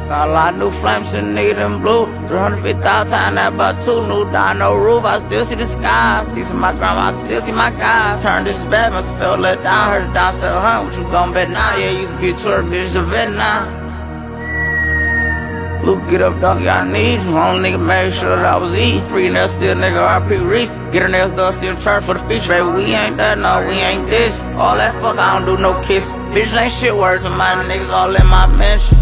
Got a lot of new flames in nigga them blue. 350,000 times that about 2 new down no roof. I still see the skies. These are my grandma, I still see my guys. Turned this bad, must feel let down. Heard it down, said, huh, what you gon' bet now? Yeah, used to be a tour, bitch, a vet now. Luke, get up, doggy, I need you. Only nigga made sure that I was eating. Free nails, still nigga, RP Reese. Get her nails done, still charge for the feature. Baby, we ain't that, no, we ain't this. All that fuck, I don't do no kiss. Bitch ain't shit words, and my niggas all in my mentions.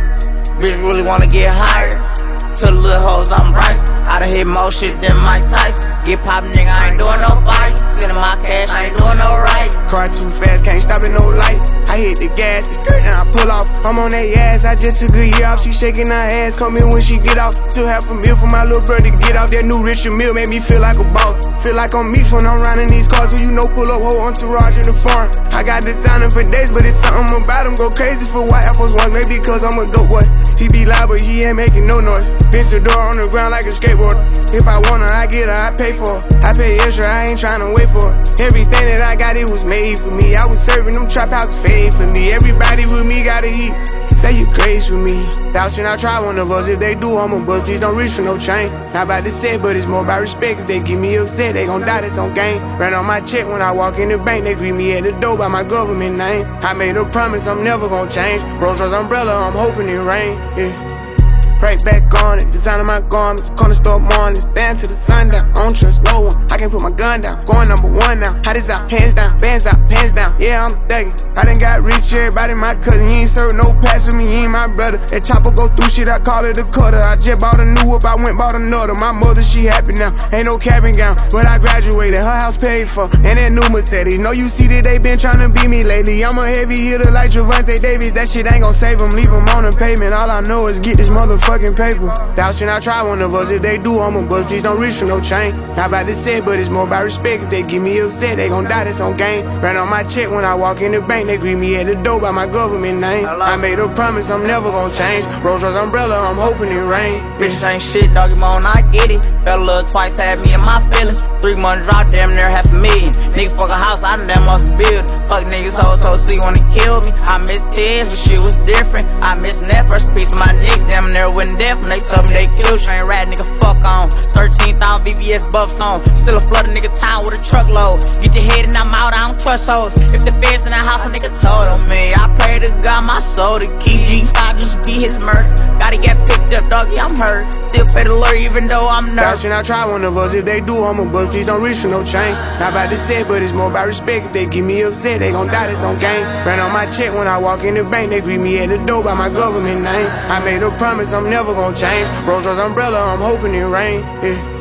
Bitch really wanna get higher. To the little hoes, I'm Bryce. I done hit more shit than Mike Tyson. Get poppin', nigga, I ain't doing no fight. Sending my cash, I ain't doing no right. Car too fast, can't stop at no light. I hit the gas, it's skirt, and I pull off. I'm on that ass, I just took a year off. She shaking her ass, come in when she get off. Still half a meal for my little brother to get off. That new Richard Mille made me feel like a boss. Feel like I'm Meeks when I'm riding these cars. Who you know pull up whole entourage in the farm. I got the timing for days, but it's something about him. Go crazy for white Air Force One, maybe cause I'm a dope boy. He be loud, but he ain't making no noise. Fence the door on the ground like a skateboarder. If I want her, I get her, I pay for her. I pay extra, I ain't tryna wait for her. Everything that I got, it was made for me. I was serving them trap house faithfully. Everybody with me gotta eat. Say you crazy with me. Thou should not try one of us. If they do, I'm a bust. Please don't reach for no chain. Not about to say, but it's more about respect. If they give me upset, they gon' die, that's on game. Ran on my check when I walk in the bank. They greet me at the door by my government name. I made a promise I'm never gon' change. Rolls Royce umbrella, I'm hoping it rain. Yeah. Right back on it, designing my garments, corner store mornings, stand to the sundown. I don't trust no one, I can't put my gun down. Going #1 now, how this out, hands down, bands out, pants down. Yeah, I'm thuggin'. I done got rich, everybody my cousin. You ain't serve no pass with me, you ain't my brother. That chopper go through shit, I call it a cutter. I just bought a new whip, I went bought another. My mother, she happy now, ain't no cabin gown. But I graduated, her house paid for, and that new Mercedes. Know you see that they been tryna beat me lately. I'm a heavy hitter like Javante Davis. That shit ain't gon' save him, leave him on the pavement. All I know is get this motherfucking paper. Thou should not try one of us. If they do, I'm a bust. Please don't reach for no chain. Not about to say, but it's more about respect. If they give me upset, they gon' die, that's on game. Ran on my check when I walk in the bank. They greet me at the door by my government name. I made a promise I'm never gon' change. Rolls Royce umbrella, I'm hoping it rain. Bitch ain't shit, doggy moan, I get it. Fell a little twice, had me in my feelings. 3 months drop, damn near $500,000. Nigga fuck a house, I done damn must build. Fuck niggas, so see wanna kill me. I miss Ted, but shit was different. I miss Neff, first piece of my niggas, damn near went deaf when they told me they killed. Train rat, nigga, fuck on. 13,000 VBS buffs on. Still a flood a nigga town with a truckload. Get your head and I'm out, I don't trust hoes. If the feds in the house, a nigga told on me. I pray to God my soul to keep G5 just be his murder. Gotta get picked up, doggy, I'm hurt. Still pay the lawyer even though I'm Thou nervous. should not try one of us. If they do, I'm a bust. Please don't reach for no chain. Not about to say, but it's more about respect. If they give me upset, they gon' die, that's on game. Ran on my check when I walk in the bank. They greet me at the door by my government name. I made a promise I'm never gon' change. Rolls Royce umbrella, I'm hoping it rain. Yeah.